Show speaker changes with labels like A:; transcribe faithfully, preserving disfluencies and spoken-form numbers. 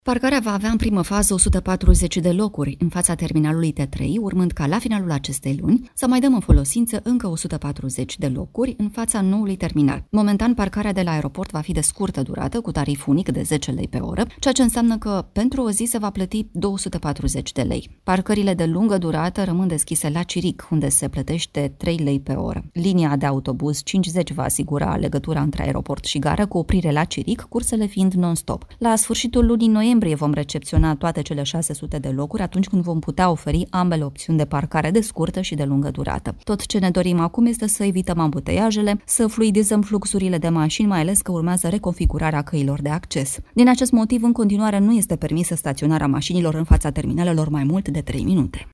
A: Parcarea va avea în primă fază o sută patruzeci de locuri în fața terminalului T trei, urmând ca la finalul acestei luni să mai dăm în folosință încă o sută patruzeci de locuri în fața noului terminal. Momentan, parcarea de la aeroport va fi de scurtă durată, cu tarif unic de zece lei pe oră, ceea ce înseamnă că pentru o zi se va plăti două sute patruzeci de lei. Parcările de lungă durată rămân deschise la Ciric, unde se plătește trei lei pe oră. Linia de autobuz cincizeci va asigura legătura între aeroport și gară, cu oprire la Ciric, cursele fiind non-stop. La sfârșitul lunii noiembrie vom recepționa toate cele șase sute de locuri, atunci când vom putea oferi ambele opțiuni de parcare de scurtă și de lungă durată. Tot ce ne dorim acum este să evităm ambuteiajele, să fluidizăm fluxurile de mașini, mai ales că urmează reconfigurarea căilor de acces. Din acest motiv, în continuare, nu este permisă staționarea mașinilor în fața terminalelor mai mult de trei minute.